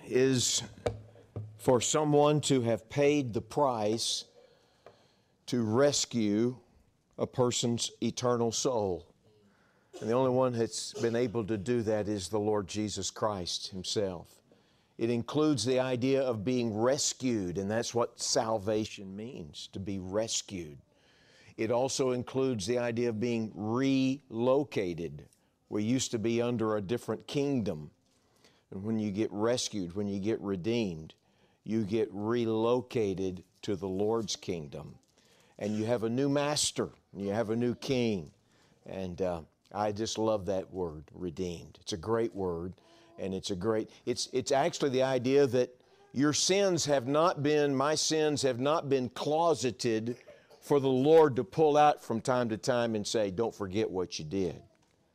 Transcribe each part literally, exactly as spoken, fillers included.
is for someone to have paid the price to rescue a person's eternal soul. And the only one that's been able to do that is the Lord Jesus Christ Himself. It includes the idea of being rescued, and that's what salvation means, to be rescued. It also includes the idea of being relocated. We used to be under a different kingdom. And when you get rescued, when you get redeemed, you get relocated to the Lord's kingdom. And you have a new master, and you have a new king. And uh, I just love that word, redeemed. It's a great word, and it's a great, it's, it's actually the idea that your sins have not been, my sins have not been closeted for the Lord to pull out from time to time and say, don't forget what you did. Right.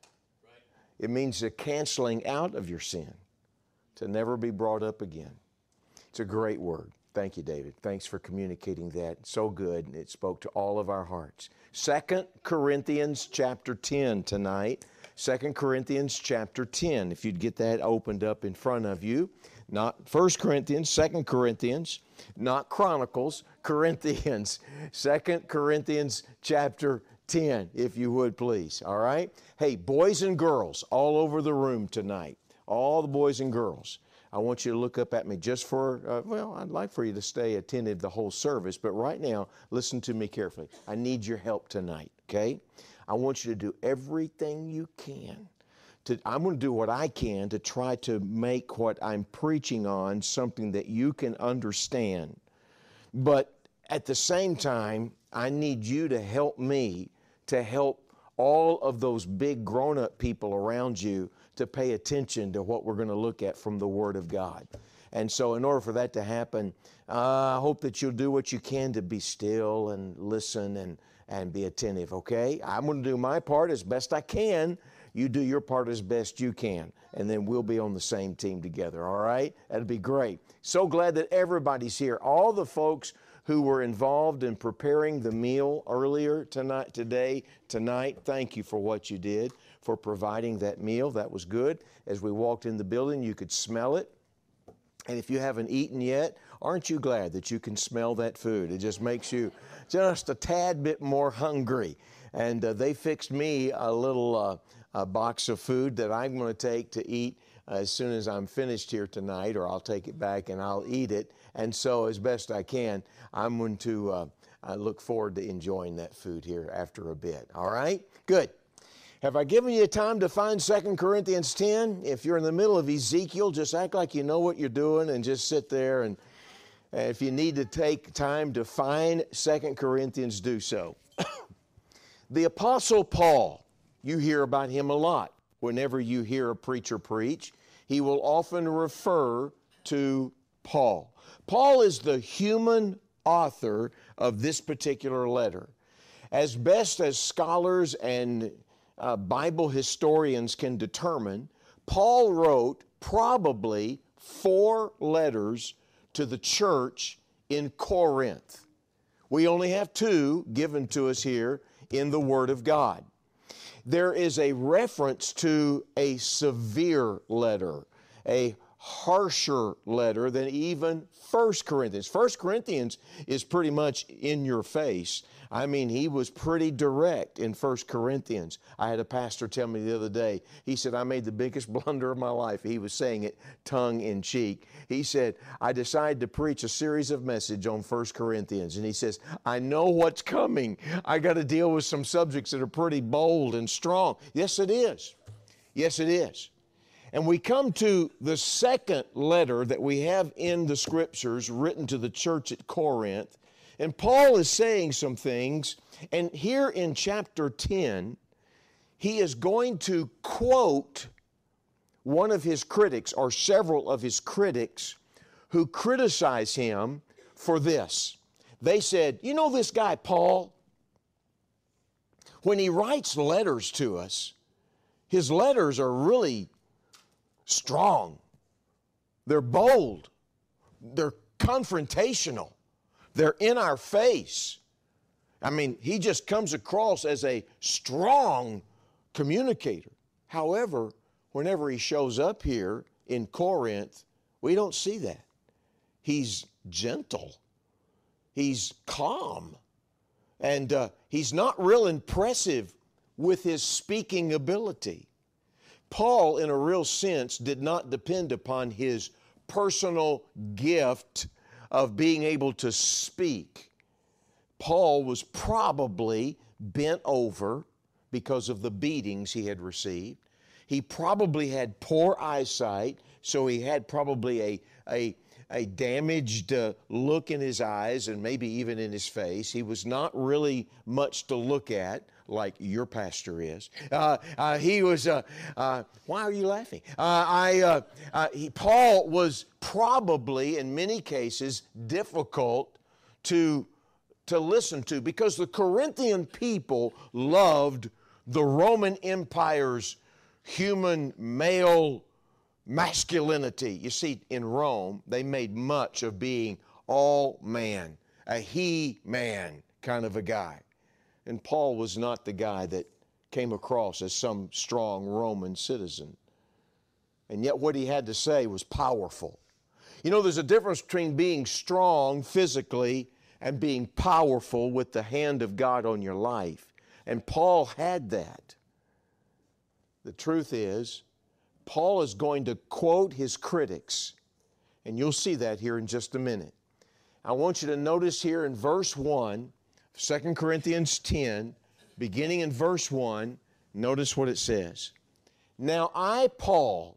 It means the canceling out of your sin to never be brought up again. It's a great word. Thank you, David. Thanks for communicating that. So good, and it spoke to all of our hearts. Second Corinthians chapter ten tonight. Second Corinthians chapter ten. If you'd get that opened up in front of you. Not First Corinthians, Second Corinthians, not Chronicles, Corinthians. Second Corinthians chapter ten, if you would please. All right? Hey, boys and girls all over the room tonight. All the boys and girls. I want you to look up at me just for, uh, well, I'd like for you to stay attentive the whole service, but right now, listen to me carefully. I need your help tonight, okay? I want you to do everything you can. To, I'm going to do what I can to try to make what I'm preaching on something that you can understand. But at the same time, I need you to help me to help all of those big grown-up people around you to pay attention to what we're going to look at from the Word of God. And so in order for that to happen, uh, I hope that you'll do what you can to be still and listen and, and be attentive, okay? I'm going to do my part as best I can. You do your part as best you can, and then we'll be on the same team together, all right? That'd be great. So glad that everybody's here. All the folks who were involved in preparing the meal earlier tonight, today, tonight, thank you for what you did, for providing that meal. That was good. As we walked in the building, you could smell it. And if you haven't eaten yet, aren't you glad that you can smell that food? It just makes you just a tad bit more hungry. And uh, they fixed me a little uh, a box of food that I'm going to take to eat as soon as I'm finished here tonight, or I'll take it back and I'll eat it. And so as best I can, I'm going to uh, I look forward to enjoying that food here after a bit. All right? Good. Have I given you time to find Second Corinthians ten? If you're in the middle of Ezekiel, just act like you know what you're doing and just sit there. And if you need to take time to find Second Corinthians, do so. The Apostle Paul, you hear about him a lot. Whenever you hear a preacher preach, he will often refer to Paul. Paul is the human author of this particular letter. As best as scholars and uh, Bible historians can determine, Paul wrote probably four letters to the church in Corinth. We only have two given to us here in the Word of God. There is a reference to a severe letter, a harsher letter than even First Corinthians. First Corinthians is pretty much in your face. I mean, he was pretty direct in First Corinthians. I had a pastor tell me the other day, he said, I made the biggest blunder of my life. He was saying it tongue in cheek. He said, I decided to preach a series of messages on First Corinthians. And he says, I know what's coming. I got to deal with some subjects that are pretty bold and strong. Yes, it is. Yes, it is. And we come to the second letter that we have in the Scriptures written to the church at Corinth. And Paul is saying some things. And here in chapter ten, he is going to quote one of his critics, or several of his critics, who criticize him for this. They said, you know this guy Paul? When he writes letters to us, his letters are really strong. They're bold. They're confrontational. They're in our face. I mean, he just comes across as a strong communicator. However, whenever he shows up here in Corinth, We don't see that. He's gentle. He's calm. And uh, he's not real impressive with his speaking ability. Paul, in a real sense, did not depend upon his personal gift of being able to speak. Paul was probably bent over because of the beatings he had received. He probably had poor eyesight, so he had probably a, a, a damaged uh, look in his eyes and maybe even in his face. He was not really much to look at, like your pastor is. Uh, uh, he was, uh, uh, why are you laughing? Uh, I, uh, uh, he, Paul was probably, in many cases, difficult to, to listen to because the Corinthian people loved the Roman Empire's human male masculinity. You see, in Rome, they made much of being all man, a he-man kind of a guy. And Paul was not the guy that came across as some strong Roman citizen. And yet what he had to say was powerful. You know, there's a difference between being strong physically and being powerful with the hand of God on your life. And Paul had that. The truth is, Paul is going to quote his critics, and you'll see that here in just a minute. I want you to notice here in verse one, Second Corinthians ten, beginning in verse one, notice what it says. Now I, Paul,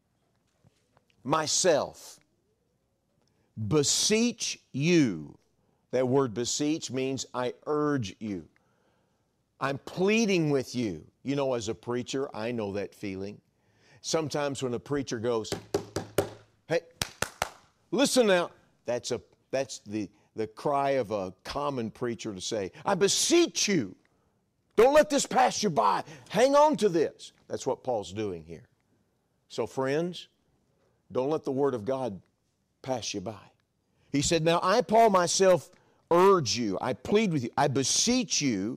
myself, beseech you. That word beseech means I urge you. I'm pleading with you. You know, as a preacher, I know that feeling. Sometimes when a preacher goes, hey, listen now, that's a that's the, the cry of a common preacher to say, I beseech you, don't let this pass you by. Hang on to this. That's what Paul's doing here. So friends, don't let the Word of God pass you by. He said, now I, Paul, myself, urge you, I plead with you, I beseech you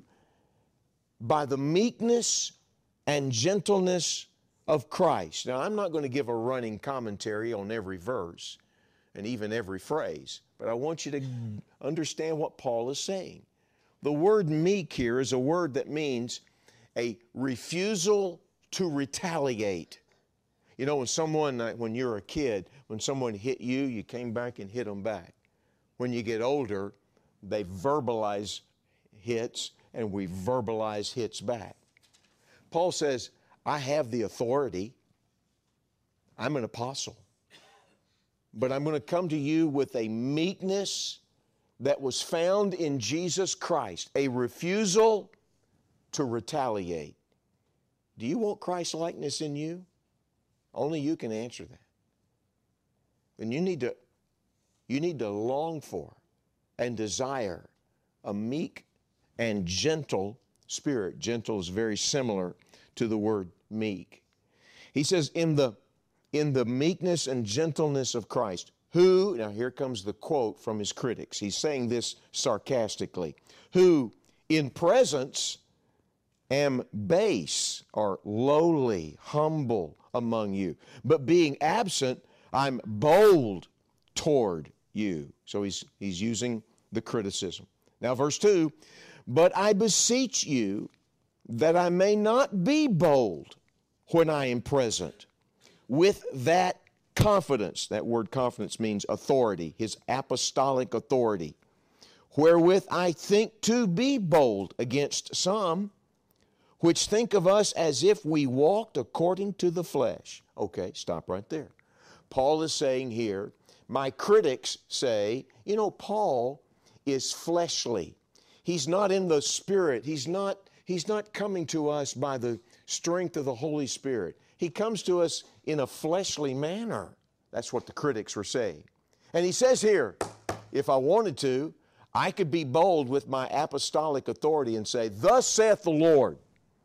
by the meekness and gentleness of Christ. Now, I'm not going to give a running commentary on every verse and even every phrase, but I want you to understand what Paul is saying. The word meek here is a word that means a refusal to retaliate. You know, when someone, when you're a kid, when someone hit you, you came back and hit them back. When you get older, they verbalize hits, and we verbalize hits back. Paul says, I have the authority. I'm an apostle. But I'm going to come to you with a meekness that was found in Jesus Christ, a refusal to retaliate. Do you want Christ's likeness in you? Only you can answer that. And you need to, you need to long for and desire a meek and gentle spirit. Gentle is very similar to the word meek. He says, in the, in the meekness and gentleness of Christ, who, now here comes the quote from his critics. He's saying this sarcastically, who in presence am base or lowly, humble among you, but being absent, I'm bold toward you. So he's, he's using the criticism. Now verse two, but I beseech you that I may not be bold when I am present with that confidence. That word confidence means authority, his apostolic authority, wherewith I think to be bold against some, which think of us as if we walked according to the flesh. Okay, stop right there. Paul is saying here, my critics say, you know, Paul is fleshly. He's not in the Spirit. He's not, he's not coming to us by the strength of the Holy Spirit. He comes to us in a fleshly manner. That's what the critics were saying. And he says here, if I wanted to, I could be bold with my apostolic authority and say, thus saith the Lord.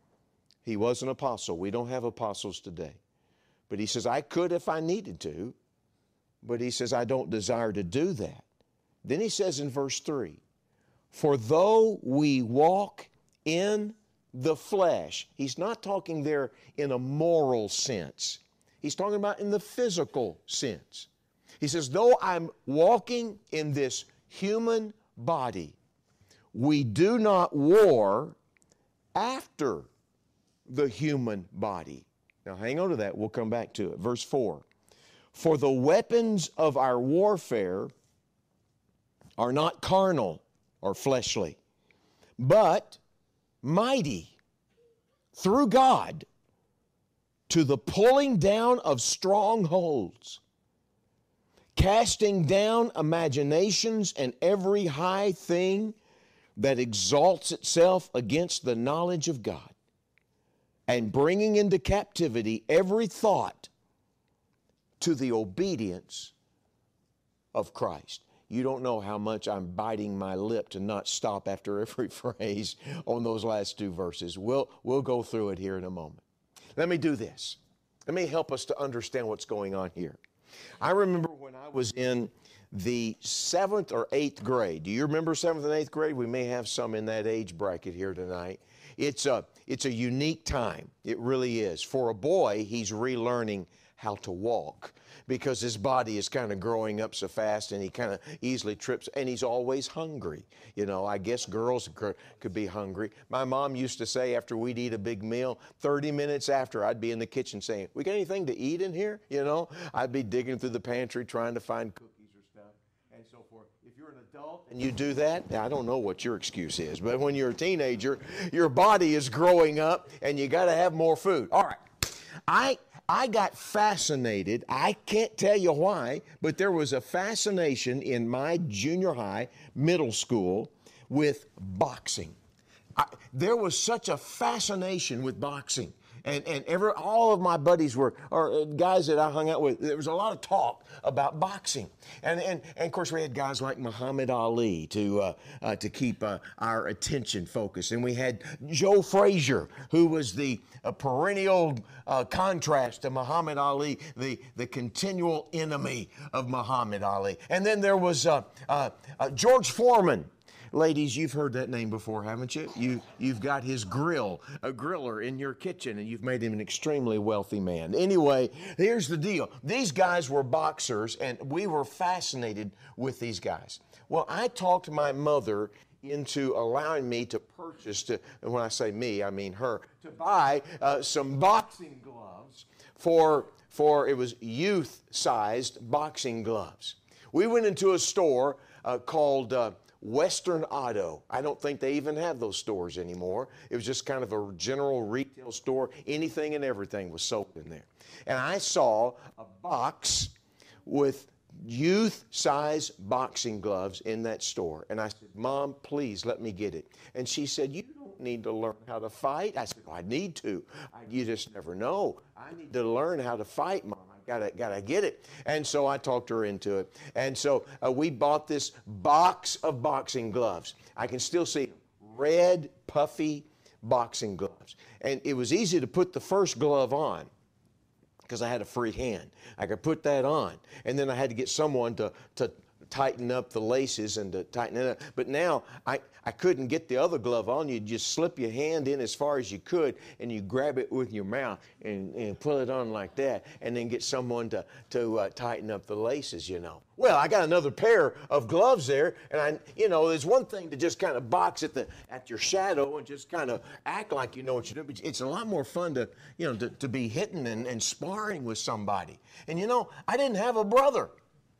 He was an apostle. We don't have apostles today. But he says, I could if I needed to. But he says, I don't desire to do that. Then he says in verse three, for though we walk in the flesh, he's not talking there in a moral sense. He's talking about in the physical sense. He says, though I'm walking in this human body, we do not war after the human body. Now hang on to that. We'll come back to it. Verse four. For the weapons of our warfare are not carnal or fleshly, but mighty through God to the pulling down of strongholds, casting down imaginations and every high thing that exalts itself against the knowledge of God, and bringing into captivity every thought to the obedience of Christ. You don't know how much I'm biting my lip to not stop after every phrase on those last two verses. We'll, we'll go through it here in a moment. Let me do this. Let me help us to understand what's going on here. I remember when I was in the seventh or eighth grade. Do you remember seventh and eighth grade? We may have some in that age bracket here tonight. It's a, it's a unique time. It really is. For a boy, he's relearning how to walk because his body is kind of growing up so fast and he kind of easily trips, and he's always hungry. You know, I guess girls could be hungry. My mom used to say after we'd eat a big meal, thirty minutes after, I'd be in the kitchen saying, we got anything to eat in here? You know, I'd be digging through the pantry trying to find cookies or stuff and so forth. If you're an adult and you do that, I don't know what your excuse is, but when you're a teenager, your body is growing up and you got to have more food. All right. I I got fascinated. I can't tell you why, but there was a fascination in my junior high, middle school, with boxing. I, there was such a fascination with boxing. And, and every, all of my buddies were, or guys that I hung out with, there was a lot of talk about boxing. And, and, and of course, we had guys like Muhammad Ali to, uh, uh, to keep uh, our attention focused. And we had Joe Frazier, who was the uh, perennial uh, contrast to Muhammad Ali, the, the continual enemy of Muhammad Ali. And then there was uh, uh, uh, George Foreman. Ladies, you've heard that name before, haven't you? you? You've got his grill, a griller in your kitchen, and you've made him an extremely wealthy man. Anyway, here's the deal. These guys were boxers, and we were fascinated with these guys. Well, I talked my mother into allowing me to purchase, to, and when I say me, I mean her, to buy uh, some boxing gloves for, for, it was youth-sized boxing gloves. We went into a store uh, called... Uh, Western Auto. I don't think they even have those stores anymore. It was just kind of a general retail store. Anything and everything was sold in there. And I saw a box with youth-size boxing gloves in that store. And I said, Mom, please let me get it. And she said, you don't need to learn how to fight. I said, well, I need to. I, you just never know. I need to learn how to fight, Mom. Gotta, gotta get it. And so I talked her into it. And so uh, we bought this box of boxing gloves. I can still see them. Red, puffy boxing gloves. And it was easy to put the first glove on because I had a free hand. I could put that on. And then I had to get someone to, to tighten up the laces and to tighten it up. But now I, I couldn't get the other glove on. You just slip your hand in as far as you could and you grab it with your mouth and, and pull it on like that and then get someone to, to uh, tighten up the laces, you know. Well, I got another pair of gloves there, and I, you know, there's one thing to just kind of box at the at your shadow and just kind of act like you know what you're doing. But it's a lot more fun to, you know, to, to be hitting and, and sparring with somebody. And you know, I didn't have a brother.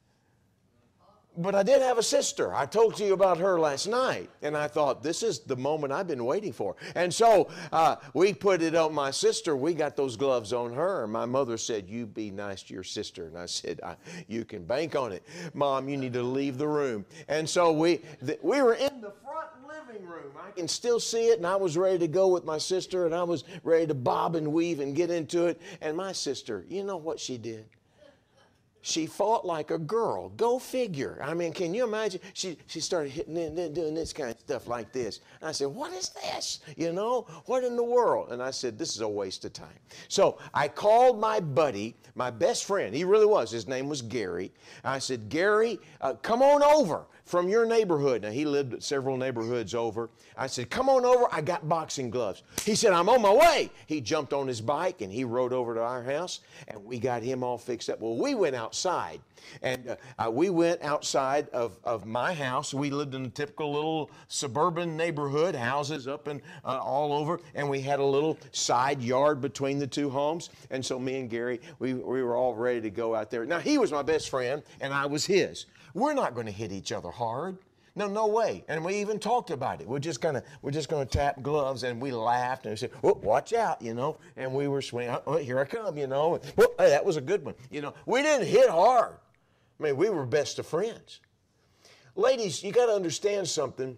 But I did have a sister. I told you about her last night. And I thought, this is the moment I've been waiting for. And so uh, we put it on my sister. We got those gloves on her. My mother said, you be nice to your sister. And I said, I, you can bank on it. Mom, you need to leave the room. And so we, th- we were in the front living room. I can still see it. And I was ready to go with my sister. And I was ready to bob and weave and get into it. And my sister, you know what she did? She fought like a girl. Go figure. I mean, can you imagine? She she started hitting and doing this kind of stuff like this. And I said, what is this? You know, what in the world? And I said, this is a waste of time. So I called my buddy, my best friend. He really was. His name was Gary. I said, Gary, uh, come on over from your neighborhood. Now, he lived several neighborhoods over. I said, come on over. I got boxing gloves. He said, I'm on my way. He jumped on his bike and he rode over to our house and we got him all fixed up. Well, we went out outside. And uh, uh, we went outside of, of my house. We lived in a typical little suburban neighborhood, houses up and uh, all over, and we had a little side yard between the two homes. And so me and Gary, we, we were all ready to go out there. Now, he was my best friend, and I was his. We're not going to hit each other hard. No, no way. And we even talked about it. We're just gonna, we're just gonna tap gloves, and we laughed and we said, "Oh, watch out," you know. And we were swinging. "Oh, here I come," you know. "Well, hey, that was a good one," you know. We didn't hit hard. I mean, we were best of friends. Ladies, you got to understand something.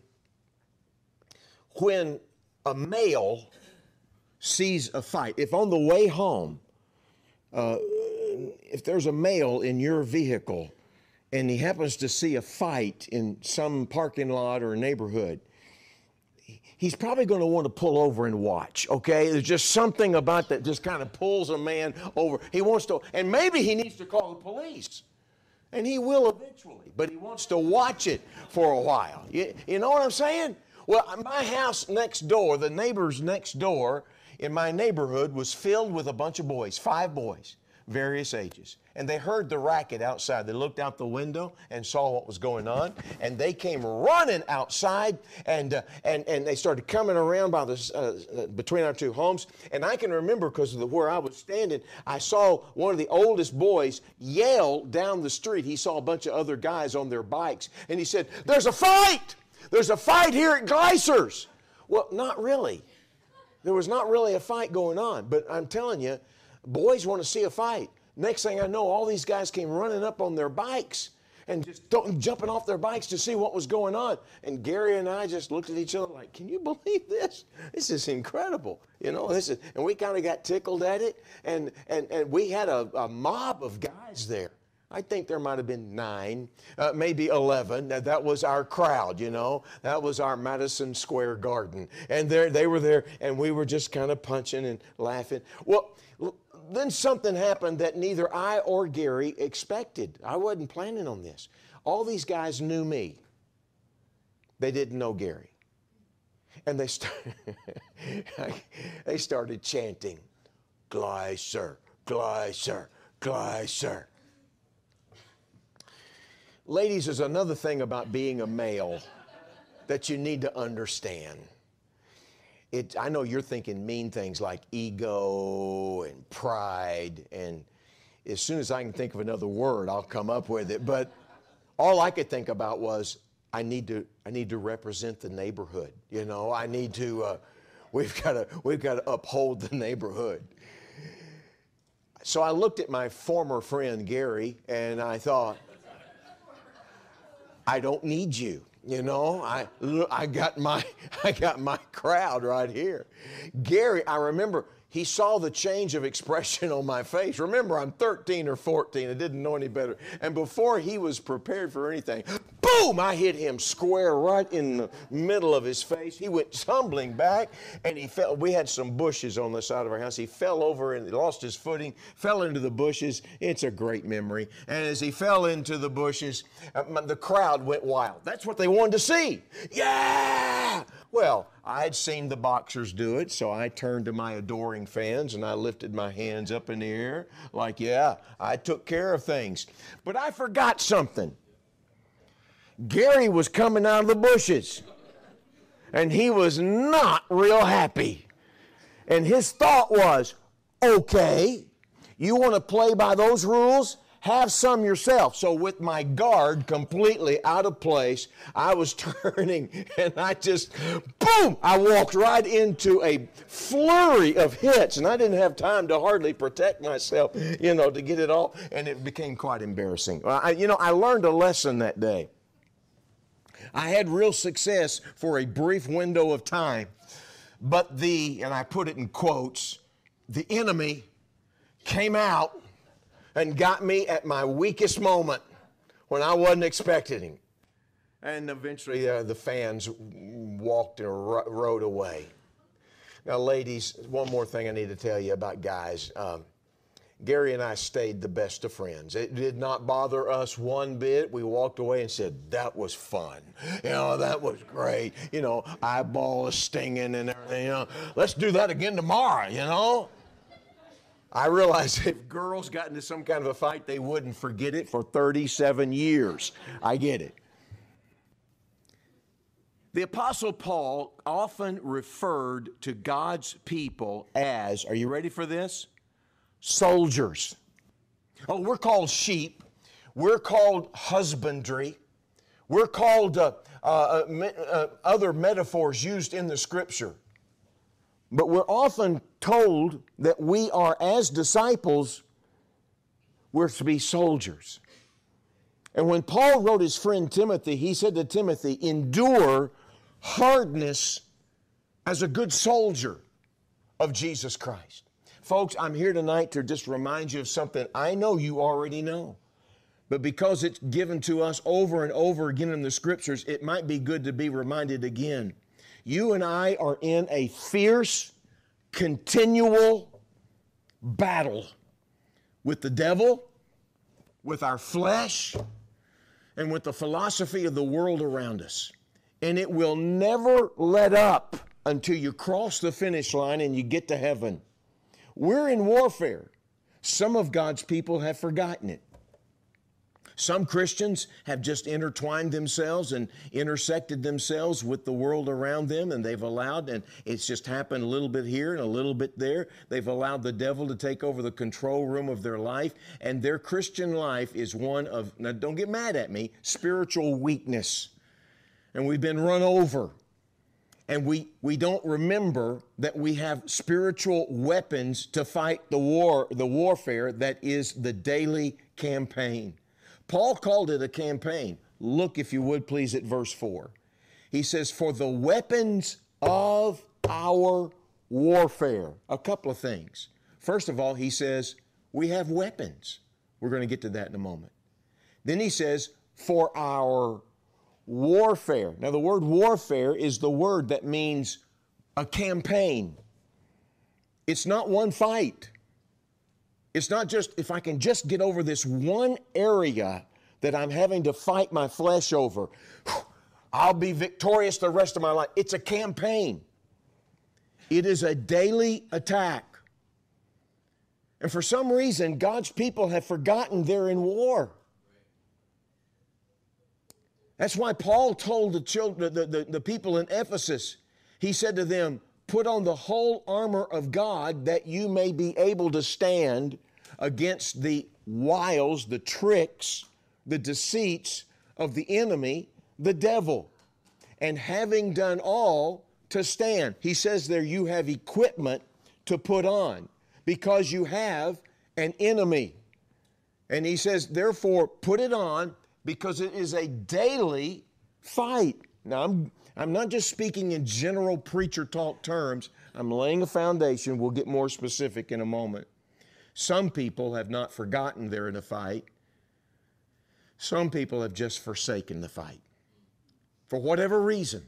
When a male sees a fight, if on the way home, uh, if there's a male in your vehicle and he happens to see a fight in some parking lot or neighborhood, he's probably going to want to pull over and watch, okay? There's just something about that just kind of pulls a man over. He wants to, and maybe he needs to call the police. And he will eventually, but he wants to watch it for a while. You, you know what I'm saying? Well, my house next door, the neighbors next door in my neighborhood was filled with a bunch of boys, five boys, various ages. And they heard the racket outside. They looked out the window and saw what was going on, and they came running outside, and uh, and and they started coming around by the uh, between our two homes. And I can remember, because of the, where I was standing, I saw one of the oldest boys yell down the street. He saw a bunch of other guys on their bikes, and he said, "There's a fight! There's a fight here at Gleiser's." Well, not really. There was not really a fight going on, but I'm telling you, boys want to see a fight. Next thing I know, all these guys came running up on their bikes and just jumping off their bikes to see what was going on. And Gary and I just looked at each other like, "Can you believe this? This is incredible." You know, this is, and we kind of got tickled at it. And, and, and we had a, a mob of guys there. I think there might have been nine, uh, maybe eleven. That, that was our crowd, you know. That was our Madison Square Garden. And there, they were there, and we were just kind of punching and laughing. Well, then something happened that neither I or Gary expected. I wasn't planning on this. All these guys knew me. They didn't know Gary. And they, start, they started chanting, "Gleiser, Gleiser, Gleiser." Ladies, there's another thing about being a male that you need to understand. It, I know you're thinking mean things like ego and pride, and as soon as I can think of another word, I'll come up with it. But all I could think about was, I need to, I need to represent the neighborhood. You know, I need to, uh, we've got to, we've got to uphold the neighborhood. So I looked at my former friend Gary, and I thought, I don't need you. You know, I, I got my, I got my crowd right here. Gary, I remember he saw the change of expression on my face. Remember, I'm thirteen or fourteen. I didn't know any better. And before he was prepared for anything, boom, I hit him square right in the middle of his face. He went tumbling back, and he fell. We had some bushes on the side of our house. He fell over and lost his footing, fell into the bushes. It's a great memory. And as he fell into the bushes, uh, the crowd went wild. That's what they wanted to see. Yeah! Well, I had seen the boxers do it, so I turned to my adoring fans and I lifted my hands up in the air like, yeah, I took care of things. But I forgot something. Gary was coming out of the bushes, and he was not real happy. And his thought was, okay, you want to play by those rules? Have some yourself. So with my guard completely out of place, I was turning, and I just, boom, I walked right into a flurry of hits, and I didn't have time to hardly protect myself, you know, to get it all, and it became quite embarrassing. I, you know, I learned a lesson that day. I had real success for a brief window of time, but the, and I put it in quotes, the enemy came out and got me at my weakest moment when I wasn't expecting him. And eventually uh, the fans walked and ro- rode away. Now, ladies, one more thing I need to tell you about guys. Um, Gary and I stayed the best of friends. It did not bother us one bit. We walked away and said, that was fun. You know, that was great. You know, eyeball is stinging and everything. You know, let's do that again tomorrow, you know. I realize if girls got into some kind of a fight, they wouldn't forget it for thirty-seven years. I get it. The Apostle Paul often referred to God's people as, are you ready for this? Soldiers. Oh, we're called sheep. We're called husbandry. We're called uh, uh, uh, other metaphors used in the Scripture. But we're often told that we are, as disciples, we're to be soldiers. And when Paul wrote his friend Timothy, he said to Timothy, endure hardness as a good soldier of Jesus Christ. Folks, I'm here tonight to just remind you of something I know you already know. But because it's given to us over and over again in the Scriptures, it might be good to be reminded again. You and I are in a fierce, continual battle with the devil, with our flesh, and with the philosophy of the world around us. And it will never let up until you cross the finish line and you get to heaven. We're in warfare. Some of God's people have forgotten it. Some Christians have just intertwined themselves and intersected themselves with the world around them, and they've allowed, and it's just happened a little bit here and a little bit there. They've allowed the devil to take over the control room of their life, and their Christian life is one of, now don't get mad at me, spiritual weakness. And we've been run over. And we, we don't remember that we have spiritual weapons to fight the war, the warfare that is the daily campaign. Paul called it a campaign. Look, if you would, please, at verse four. He says, for the weapons of our warfare. A couple of things. First of all, he says, we have weapons. We're going to get to that in a moment. Then he says, for our warfare. Now, the word warfare is the word that means a campaign. It's not one fight. It's not just, if I can just get over this one area that I'm having to fight my flesh over, I'll be victorious the rest of my life. It's a campaign. It is a daily attack. And for some reason, God's people have forgotten they're in war. That's why Paul told the children, the, the, the people in Ephesus, he said to them, put on the whole armor of God that you may be able to stand against the wiles, the tricks, the deceits of the enemy, the devil. And having done all, to stand. He says there, you have equipment to put on because you have an enemy. And he says, therefore, put it on because it is a daily fight. Now, I'm, I'm not just speaking in general preacher talk terms. I'm laying a foundation. We'll get more specific in a moment. Some people have not forgotten they're in a fight. Some people have just forsaken the fight. For whatever reason.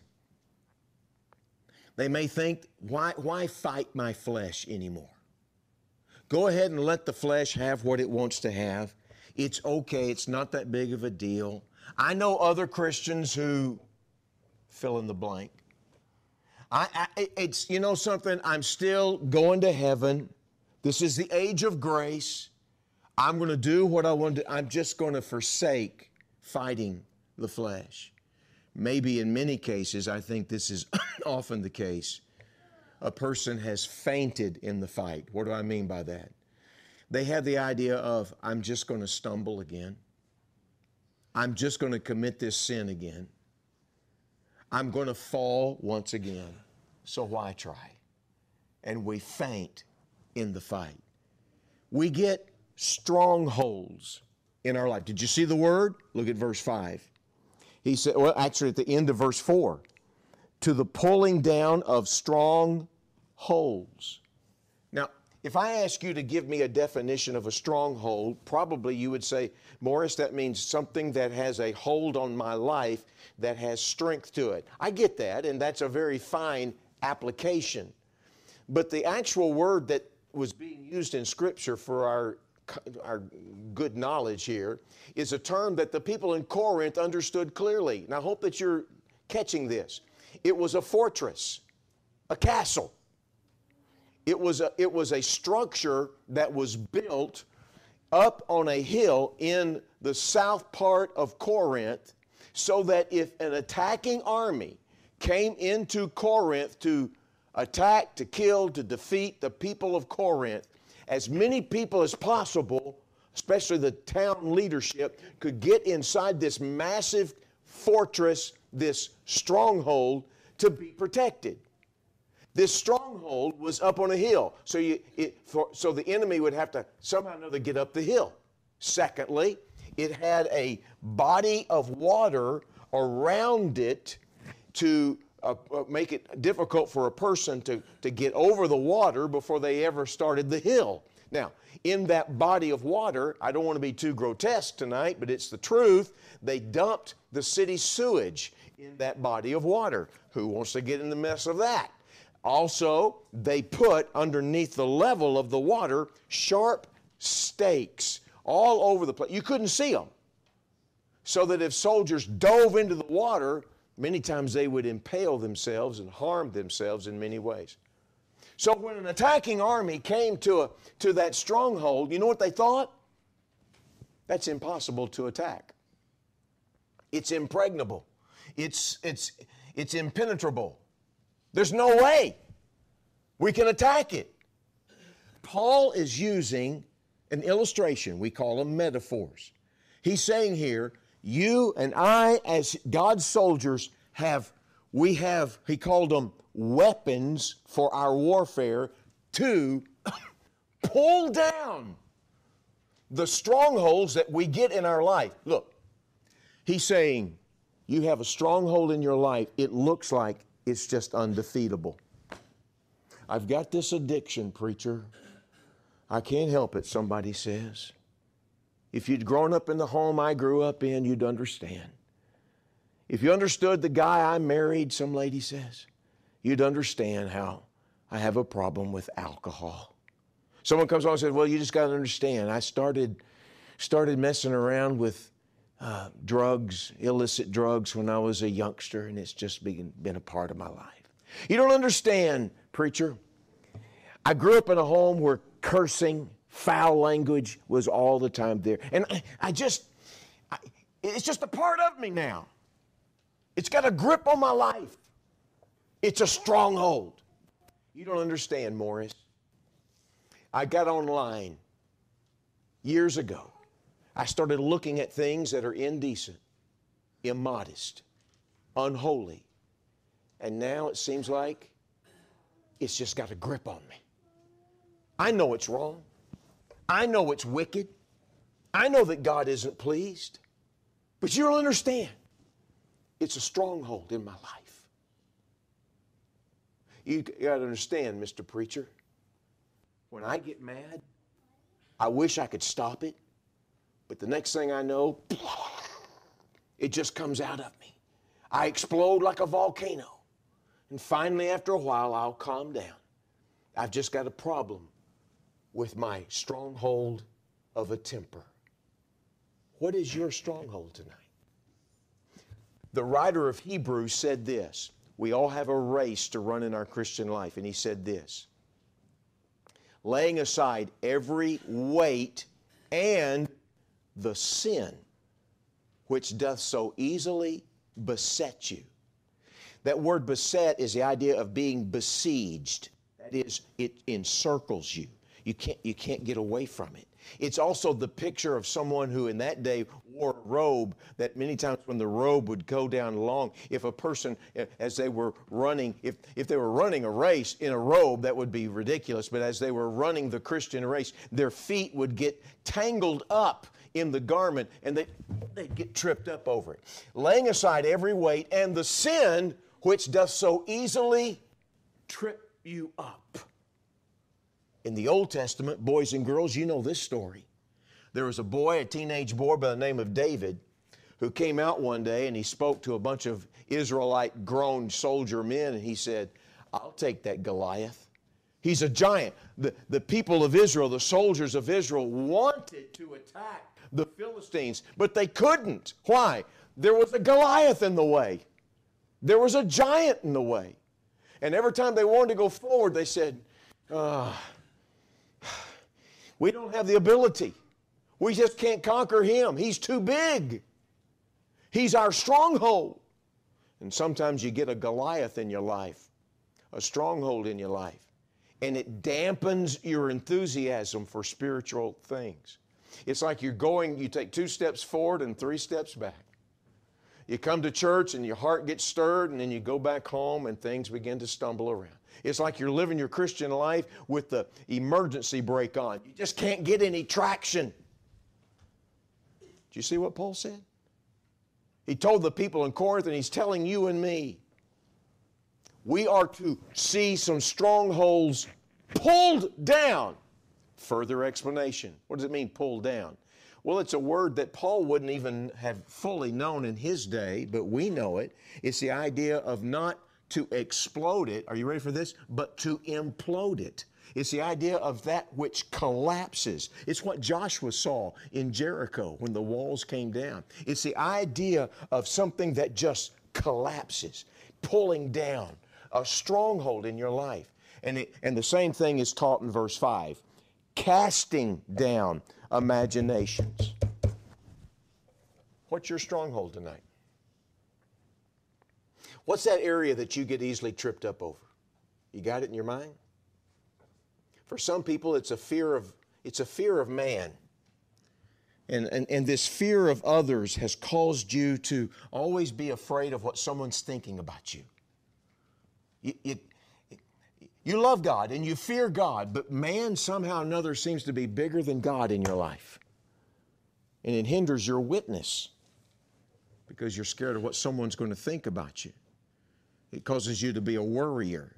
They may think, why, why fight my flesh anymore? Go ahead and let the flesh have what it wants to have. It's okay. It's not that big of a deal. I know other Christians who fill in the blank. I, I, it's, you know something, I'm still going to heaven. This is the age of grace. I'm going to do what I want to do. I'm just going to forsake fighting the flesh. Maybe in many cases, I think this is often the case, a person has fainted in the fight. What do I mean by that? They have the idea of, I'm just going to stumble again. I'm just going to commit this sin again. I'm going to fall once again. So why try? And we faint in the fight. We get strongholds in our life. Did you see the word? Look at verse five. He said, well, actually at the end of verse four, to the pulling down of strongholds. Now, if I ask you to give me a definition of a stronghold, probably you would say, Morris, that means something that has a hold on my life that has strength to it. I get that, and that's a very fine application. But the actual word that was being used in Scripture for our, our good knowledge here is a term that the people in Corinth understood clearly. And I hope that you're catching this. It was a fortress, a castle. It was a, it was a structure that was built up on a hill in the south part of Corinth, so that if an attacking army came into Corinth to attack, to kill, to defeat the people of Corinth, as many people as possible, especially the town leadership, could get inside this massive fortress, this stronghold, to be protected. This stronghold was up on a hill, so, you, it, for, so the enemy would have to somehow or another get up the hill. Secondly, it had a body of water around it to uh, make it difficult for a person to, to get over the water before they ever started the hill. Now, in that body of water, I don't want to be too grotesque tonight, but it's the truth, they dumped the city's sewage in that body of water. Who wants to get in the mess of that? Also, they put underneath the level of the water sharp stakes all over the place. You couldn't see them. So that if soldiers dove into the water, many times they would impale themselves and harm themselves in many ways. So when an attacking army came to, a, to that stronghold, you know what they thought? That's impossible to attack. It's impregnable. It's, it's, it's impenetrable. There's no way we can attack it. Paul is using an illustration. We call them metaphors. He's saying here, you and I as God's soldiers have, we have, he called them weapons for our warfare to pull down the strongholds that we get in our life. Look, he's saying, you have a stronghold in your life. It looks like it's just undefeatable. I've got this addiction, preacher. I can't help it, somebody says. If you'd grown up in the home I grew up in, you'd understand. If you understood the guy I married, some lady says, you'd understand how I have a problem with alcohol. Someone comes along and says, well, you just got to understand. I started, started messing around with Uh, drugs, illicit drugs when I was a youngster, and it's just been, been a part of my life. You don't understand, preacher. I grew up in a home where cursing, foul language was all the time there. And I, I just, I, it's just a part of me now. It's got a grip on my life. It's a stronghold. You don't understand, Morris. I got online years ago. I started looking at things that are indecent, immodest, unholy. And now it seems like it's just got a grip on me. I know it's wrong. I know it's wicked. I know that God isn't pleased. But you don't understand. It's a stronghold in my life. You got to understand, Mister Preacher, when I get mad, I wish I could stop it. But the next thing I know, it just comes out of me. I explode like a volcano. And finally, after a while, I'll calm down. I've just got a problem with my stronghold of a temper. What is your stronghold tonight? The writer of Hebrews said this. We all have a race to run in our Christian life. And he said this. Laying aside every weight and the sin which doth so easily beset you. That word beset is the idea of being besieged. That is, it encircles you. You can't, you can't get away from it. It's also the picture of someone who in that day wore a robe that many times when the robe would go down long, if a person, as they were running, if, if they were running a race in a robe, that would be ridiculous. But as they were running the Christian race, their feet would get tangled up in the garment and they, they'd get tripped up over it. Laying aside every weight and the sin which doth so easily trip you up. In the Old Testament, boys and girls, you know this story. There was a boy, a teenage boy by the name of David, who came out one day and he spoke to a bunch of Israelite grown soldier men and he said, I'll take that Goliath. He's a giant. The, the people of Israel, the soldiers of Israel wanted to attack the Philistines, but they couldn't. Why? There was a Goliath in the way. There was a giant in the way. And every time they wanted to go forward, they said, Uh, we don't have the ability. We just can't conquer him. He's too big. He's our stronghold. And sometimes you get a Goliath in your life, a stronghold in your life, and it dampens your enthusiasm for spiritual things. It's like you're going, you take two steps forward and three steps back. You come to church and your heart gets stirred, and then you go back home and things begin to stumble around. It's like you're living your Christian life with the emergency brake on. You just can't get any traction. Do you see what Paul said? He told the people in Corinth, and he's telling you and me, we are to see some strongholds pulled down. Further explanation. What does it mean, pulled down? Well, it's a word that Paul wouldn't even have fully known in his day, but we know it. It's the idea of not to explode it, are you ready for this? But to implode it. It's the idea of that which collapses. It's what Joshua saw in Jericho when the walls came down. It's the idea of something that just collapses, pulling down, a stronghold in your life. And, it, and the same thing is taught in verse five. Casting down imaginations. What's your stronghold tonight? What's that area that you get easily tripped up over? You got it in your mind? For some people, it's a fear of, it's a fear of man. And, and, and this fear of others has caused you to always be afraid of what someone's thinking about you. You, you, you love God and you fear God, but man somehow or another seems to be bigger than God in your life. And it hinders your witness because you're scared of what someone's going to think about you. It causes you to be a worrier.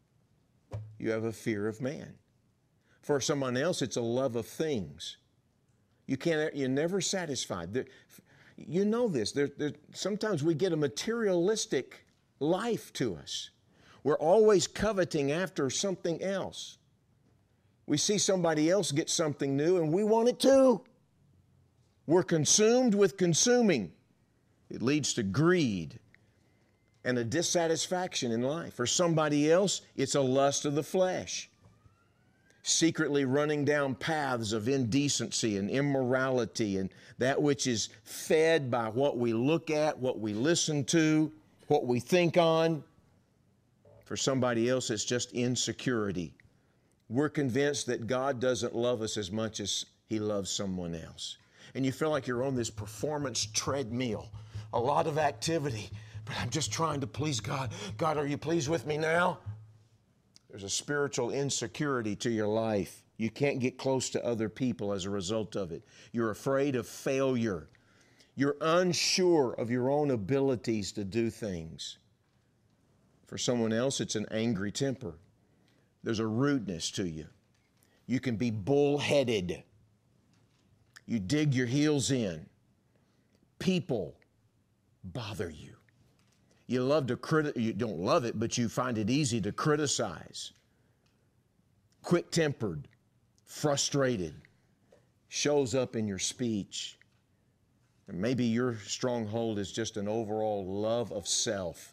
You have a fear of man. For someone else, it's a love of things. You can't, you're never satisfied. There, you know this. There, there, sometimes we get a materialistic life to us. We're always coveting after something else. We see somebody else get something new and we want it too. We're consumed with consuming. It leads to greed and a dissatisfaction in life. For somebody else, it's a lust of the flesh. Secretly running down paths of indecency and immorality and that which is fed by what we look at, what we listen to, what we think on. For somebody else, it's just insecurity. We're convinced that God doesn't love us as much as He loves someone else. And you feel like you're on this performance treadmill, a lot of activity, but I'm just trying to please God. God, are you pleased with me now? There's a spiritual insecurity to your life. You can't get close to other people as a result of it. You're afraid of failure. You're unsure of your own abilities to do things. For someone else, it's an angry temper. There's a rudeness to you. You can be bullheaded. You dig your heels in. People bother you. You love to criti- you don't love it, but you find it easy to criticize. Quick-tempered, frustrated, shows up in your speech. And maybe your stronghold is just an overall love of self.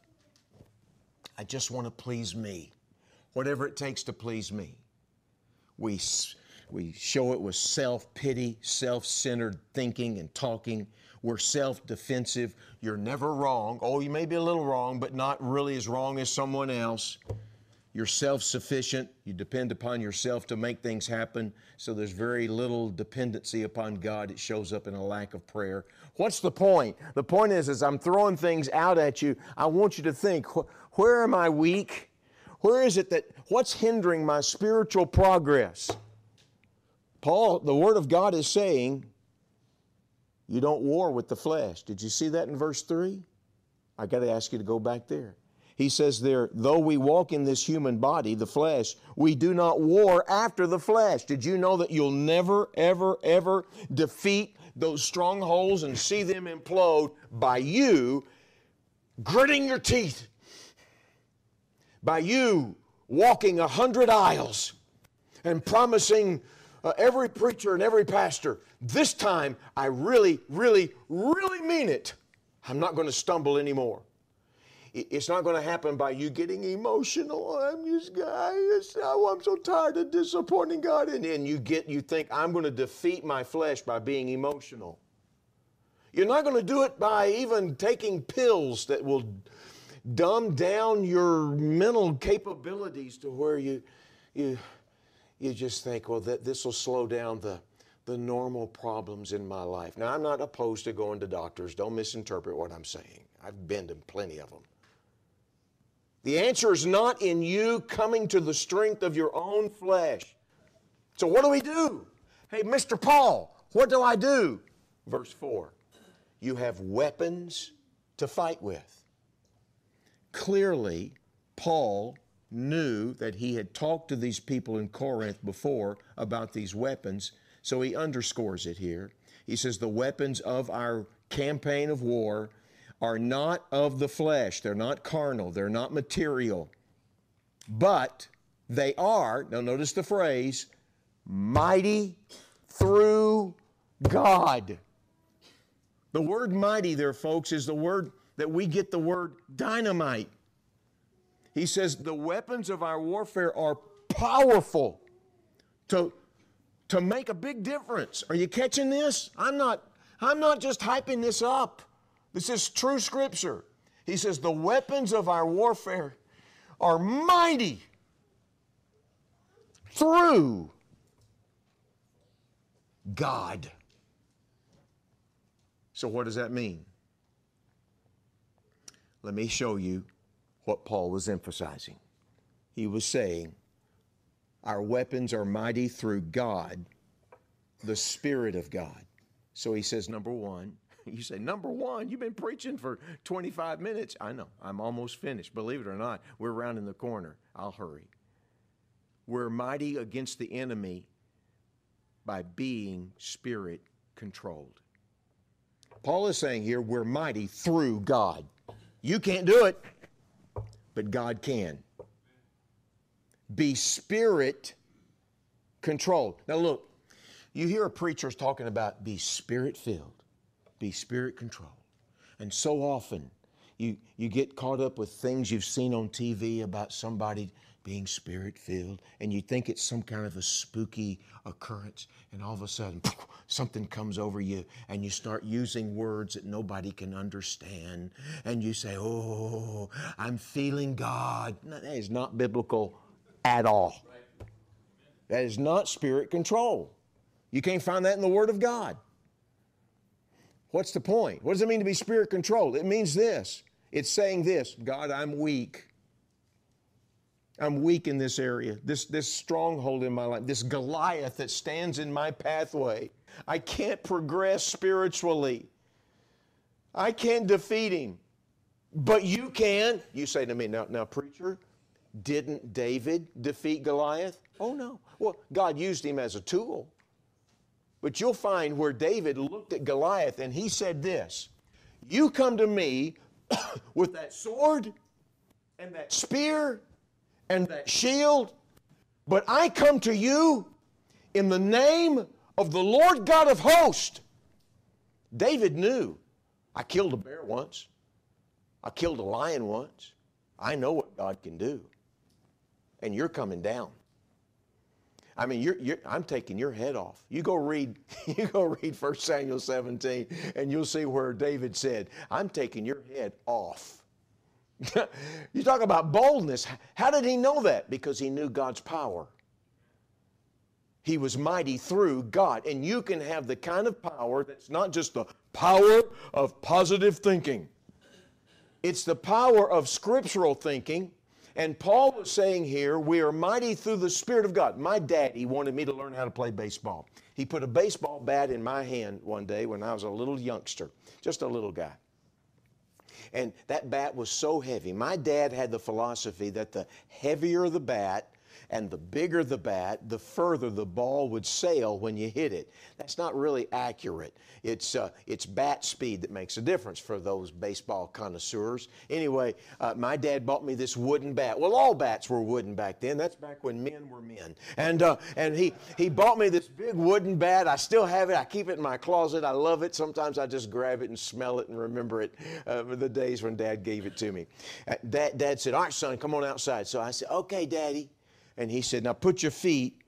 I just want to please me, whatever it takes to please me. We, we show it with self-pity, self-centered thinking and talking. We're self-defensive. You're never wrong. Oh, you may be a little wrong, but not really as wrong as someone else. You're self-sufficient. You depend upon yourself to make things happen, so there's very little dependency upon God. It shows up in a lack of prayer. What's the point? The point is, as I'm throwing things out at you, I want you to think, where am I weak? Where is it that, what's hindering my spiritual progress? Paul, the Word of God is saying, you don't war with the flesh. Did you see that in verse three? I got to ask you to go back there. He says there, though we walk in this human body, the flesh, we do not war after the flesh. Did you know that you'll never, ever, ever defeat those strongholds and see them implode by you gritting your teeth, by you walking a hundred aisles and promising uh, every preacher and every pastor, this time I really, really, really mean it. I'm not going to stumble anymore. It's not going to happen by you getting emotional. I'm just, I just, oh, I'm so tired of disappointing God. And then you get, you think, I'm going to defeat my flesh by being emotional. You're not going to do it by even taking pills that will dumb down your mental capabilities to where you, you, you just think, well, that this will slow down the, the normal problems in my life. Now, I'm not opposed to going to doctors. Don't misinterpret what I'm saying. I've been to plenty of them. The answer is not in you coming to the strength of your own flesh. So what do we do? Hey, Mister Paul, what do I do? Verse four, you have weapons to fight with. Clearly, Paul knew that he had talked to these people in Corinth before about these weapons, so he underscores it here. He says the weapons of our campaign of war are not of the flesh. They're not carnal. They're not material. But they are, now notice the phrase, mighty through God. The word mighty there, folks, is the word that we get the word dynamite. He says the weapons of our warfare are powerful to, to make a big difference. Are you catching this? I'm not, I'm not just hyping this up. This is true scripture. He says the weapons of our warfare are mighty through God. So what does that mean? Let me show you what Paul was emphasizing. He was saying our weapons are mighty through God, the Spirit of God. So he says, number one, you say, number one, you've been preaching for twenty-five minutes. I know, I'm almost finished. Believe it or not, we're rounding the corner. I'll hurry. We're mighty against the enemy by being Spirit controlled. Paul is saying here, we're mighty through God. You can't do it, but God can. Be Spirit controlled. Now look, you hear preachers talking about be Spirit filled. Be Spirit controlled. And so often you, you get caught up with things you've seen on T V about somebody being Spirit filled, and you think it's some kind of a spooky occurrence, and all of a sudden something comes over you and you start using words that nobody can understand, and you say, oh, I'm feeling God. No, that is not biblical at all. That is not Spirit control. You can't find that in the Word of God. What's the point? What does it mean to be Spirit controlled? It means this. It's saying this, God, I'm weak. I'm weak in this area, this, this stronghold in my life, this Goliath that stands in my pathway. I can't progress spiritually. I can't defeat him. But you can. You say to me, now, now, preacher, didn't David defeat Goliath? Oh, no. Well, God used him as a tool. But you'll find where David looked at Goliath and he said this, you come to me with that sword and that spear and that shield, but I come to you in the name of the Lord God of hosts. David knew, I killed a bear once. I killed a lion once. I know what God can do. And you're coming down. I mean, you're, you're, I'm taking your head off. You go read, you go read First Samuel seventeen, and you'll see where David said, I'm taking your head off. You talk about boldness. How did he know that? Because he knew God's power. He was mighty through God. And you can have the kind of power that's not just the power of positive thinking. It's the power of scriptural thinking. And Paul was saying here, we are mighty through the Spirit of God. My daddy wanted me to learn how to play baseball. He put a baseball bat in my hand one day when I was a little youngster, just a little guy. And that bat was so heavy. My dad had the philosophy that the heavier the bat, And the bigger the bat, the further the ball would sail when you hit it. That's not really accurate. It's, uh, it's bat speed that makes a difference for those baseball connoisseurs. Anyway, uh, my dad bought me this wooden bat. Well, all bats were wooden back then. That's back when men were men. And, uh, and he, he bought me this big wooden bat. I still have it. I keep it in my closet. I love it. Sometimes I just grab it and smell it and remember it, uh, the days when Dad gave it to me. Uh, Dad, Dad said, all right, son, come on outside. So I said, okay, Daddy. And he said, now put your feet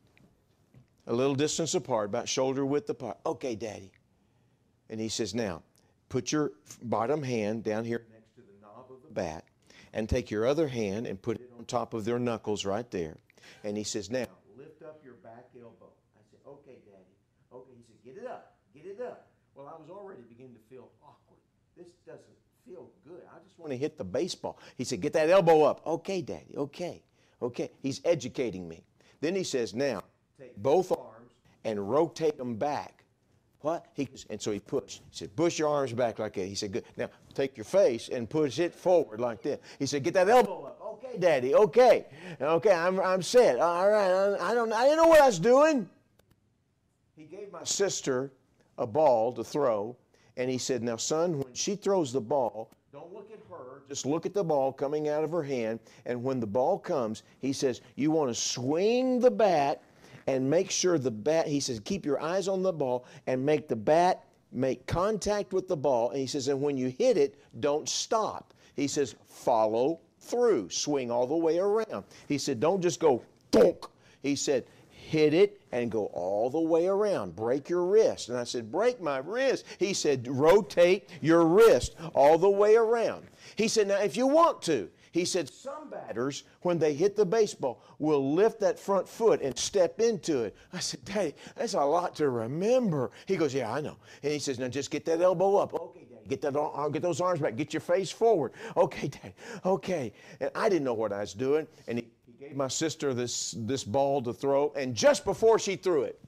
a little distance apart, about shoulder width apart. Okay, Daddy. And he says, now, put your bottom hand down here next to the knob of the bat and take your other hand and put it on top of their knuckles right there. And he says, now, lift up your back elbow. I said, okay, Daddy. Okay, he said, get it up, get it up. Well, I was already beginning to feel awkward. This doesn't feel good. I just want to hit the baseball. He said, get that elbow up. Okay, Daddy, okay. Okay, he's educating me. Then he says, now, take both arms and rotate them back. What? He, and so he pushed. He said, push your arms back like that. He said, good. Now, take your face and push it forward like that. He said, get that elbow up. Okay, Daddy, okay. Okay, I'm, I'm set. All right, I, I, don't, I didn't know what I was doing. He gave my sister a ball to throw, and he said, now, son, when she throws the ball, don't look at her. Just look at the ball coming out of her hand. And when the ball comes, he says, you want to swing the bat and make sure the bat, he says, keep your eyes on the ball and make the bat make contact with the ball. And he says, and when you hit it, don't stop. He says, follow through. Swing all the way around. He said, don't just go thunk. He said, hit it and go all the way around. Break your wrist. And I said, break my wrist. He said, rotate your wrist all the way around. He said, now, if you want to, he said, some batters, when they hit the baseball, will lift that front foot and step into it. I said, Daddy, that's a lot to remember. He goes, yeah, I know. And he says, now just get that elbow up. Okay, Daddy, get, that, uh, get those arms back. Get your face forward. Okay, Daddy, okay. And I didn't know what I was doing. And he gave my sister this, this ball to throw, and just before she threw it,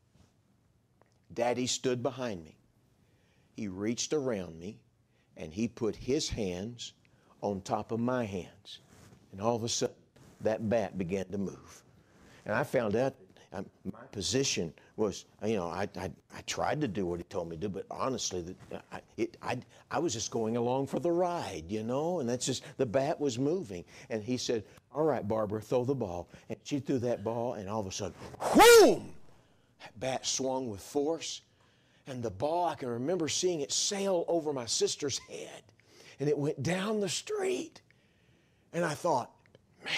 Daddy stood behind me. He reached around me, and he put his hands on top of my hands. And all of a sudden, that bat began to move. And I found out that my position was, you know, I, I, I tried to do what he told me to do, but honestly, that I, it, I, I was just going along for the ride, you know, and that's just, the bat was moving. And he said, all right, Barbara, throw the ball. And she threw that ball, and all of a sudden, whoom! That bat swung with force. And the ball, I can remember seeing it sail over my sister's head. And it went down the street. And I thought, man,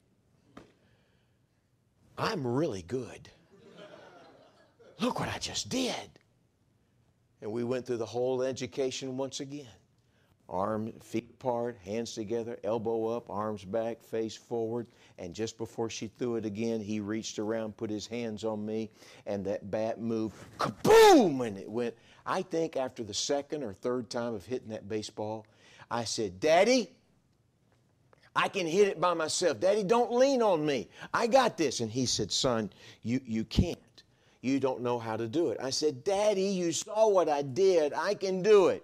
I'm really good. Look what I just did. And we went through the whole education once again. Arms, feet apart, hands together, elbow up, arms back, face forward. And just before she threw it again, he reached around, put his hands on me, and that bat moved, kaboom, and it went. I think after the second or third time of hitting that baseball, I said, Daddy, I can hit it by myself. Daddy, don't lean on me. I got this. And he said, son, you, you can't. You don't know how to do it. I said, Daddy, you saw what I did. I can do it.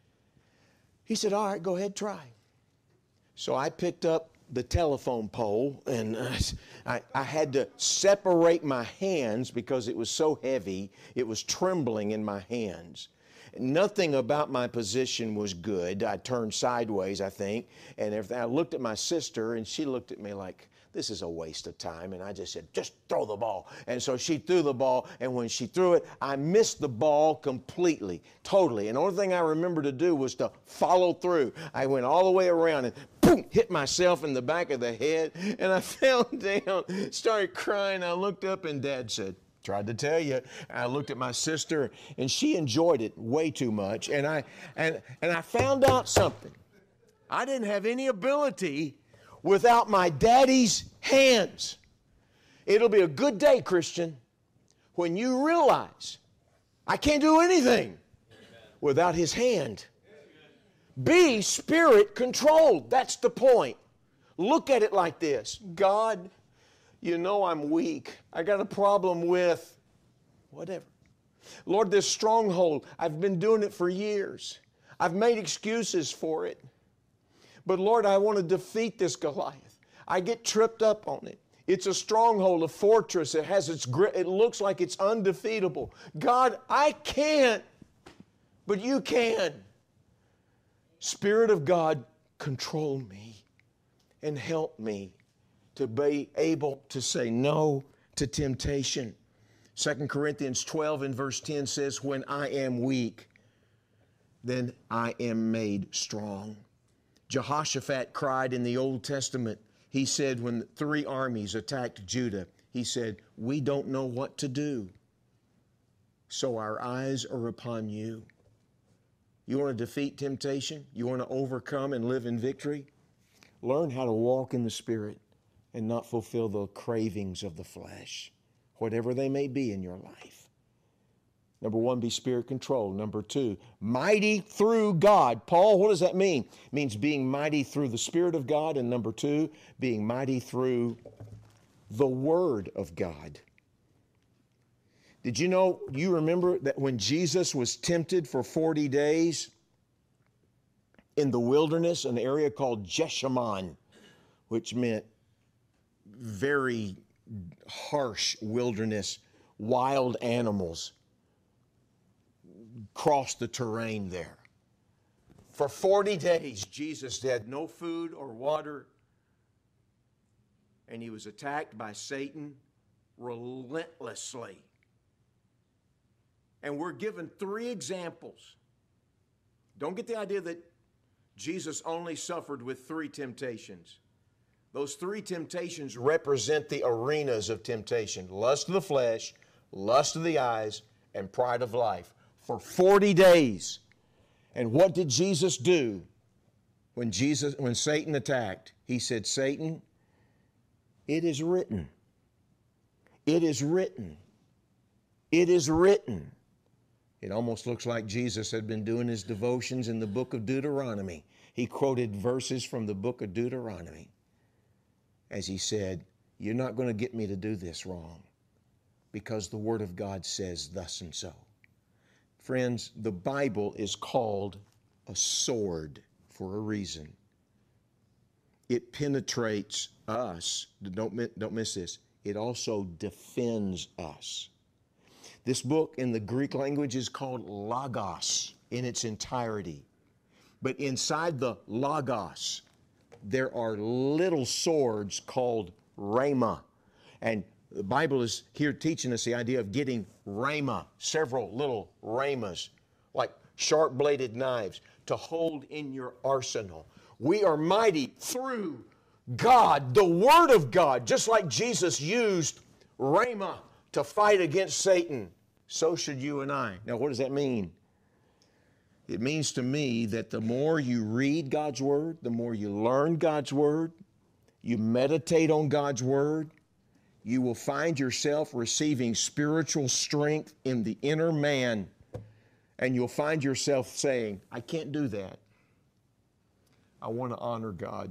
He said, all right, go ahead, try. So I picked up the telephone pole, and uh, I, I had to separate my hands because it was so heavy. It was trembling in my hands. Nothing about my position was good. I turned sideways, I think, and everything. I looked at my sister, and she looked at me like, this is a waste of time. And I just said, just throw the ball. And so she threw the ball, and when she threw it, I missed the ball completely, totally. And the only thing I remember to do was to follow through. I went all the way around and boom, hit myself in the back of the head, and I fell down, started crying. I looked up, and Dad said, tried to tell you. I looked at my sister, and she enjoyed it way too much. And I, and, and I found out something. I didn't have any ability without my daddy's hands. It'll be a good day, Christian, when you realize I can't do anything without his hand. Be spirit controlled. That's the point. Look at it like this. God, you know I'm weak. I got a problem with whatever. Lord, this stronghold, I've been doing it for years. I've made excuses for it. But Lord, I want to defeat this Goliath. I get tripped up on it. It's a stronghold, a fortress. It has its grip. It looks like it's undefeatable. God, I can't, but you can. Spirit of God, control me and help me to be able to say no to temptation. Second Corinthians twelve and verse ten says, when I am weak, then I am made strong. Jehoshaphat cried in the Old Testament. He said when three armies attacked Judah, he said, we don't know what to do, so our eyes are upon you. You want to defeat temptation? You want to overcome and live in victory? Learn how to walk in the Spirit and not fulfill the cravings of the flesh, whatever they may be in your life. Number one, be Spirit controlled. Number two, mighty through God. Paul, what does that mean? It means being mighty through the Spirit of God. And number two, being mighty through the Word of God. Did you know, you remember that when Jesus was tempted for forty days in the wilderness, an area called Jeshimon, which meant very harsh wilderness, wild animals crossed the terrain there. For forty days, Jesus had no food or water, and he was attacked by Satan relentlessly. And we're given three examples. Don't get the idea that Jesus only suffered with three temptations. Those three temptations represent the arenas of temptation: lust of the flesh, lust of the eyes, and pride of life. For forty days. And what did Jesus do when Jesus, when Satan attacked? He said, Satan, it is written. It is written. It is written. It almost looks like Jesus had been doing his devotions in the book of Deuteronomy. He quoted verses from the book of Deuteronomy as he said, you're not going to get me to do this wrong because the Word of God says thus and so. Friends, the Bible is called a sword for a reason. It penetrates us. Don't, don't miss this. It also defends us. This book in the Greek language is called Logos in its entirety. But inside the Logos, there are little swords called Rhema. And the Bible is here teaching us the idea of getting Rhema, several little Rhemas, like sharp-bladed knives, to hold in your arsenal. We are mighty through God, the Word of God, just like Jesus used Rhema to fight against Satan. So should you and I. Now, what does that mean? It means to me that the more you read God's Word, the more you learn God's Word, you meditate on God's Word, you will find yourself receiving spiritual strength in the inner man, and you'll find yourself saying, I can't do that. I want to honor God.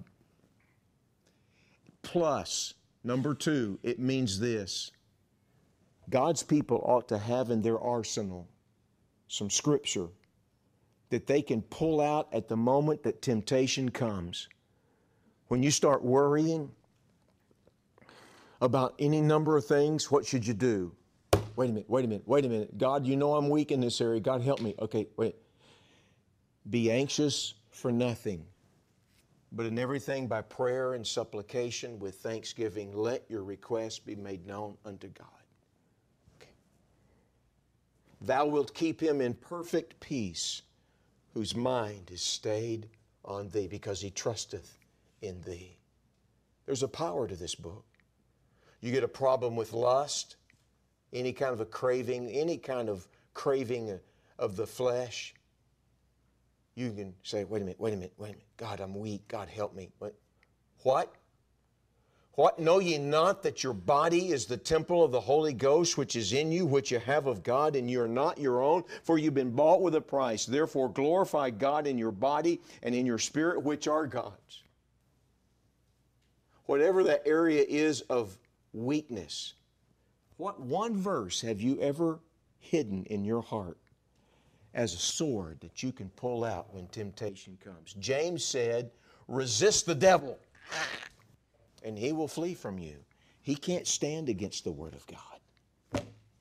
Plus, number two, it means this. God's people ought to have in their arsenal some scripture that they can pull out at the moment that temptation comes. When you start worrying about any number of things, what should you do? Wait a minute, wait a minute, wait a minute. God, you know I'm weak in this area. God, help me. Okay, wait. Be anxious for nothing, but in everything by prayer and supplication with thanksgiving, let your requests be made known unto God. Okay. Thou wilt keep him in perfect peace, whose mind is stayed on thee, because he trusteth in thee. There's a power to this book. You get a problem with lust, any kind of a craving, any kind of craving of the flesh, you can say, wait a minute, wait a minute, wait a minute. God, I'm weak. God, help me. What? What? Know ye not that your body is the temple of the Holy Ghost, which is in you, which you have of God, and you are not your own? For you've been bought with a price. Therefore glorify God in your body and in your spirit, which are God's. Whatever that area is of weakness, what one verse have you ever hidden in your heart as a sword that you can pull out when temptation comes? James said, resist the devil, and he will flee from you. he can't stand against the Word of God.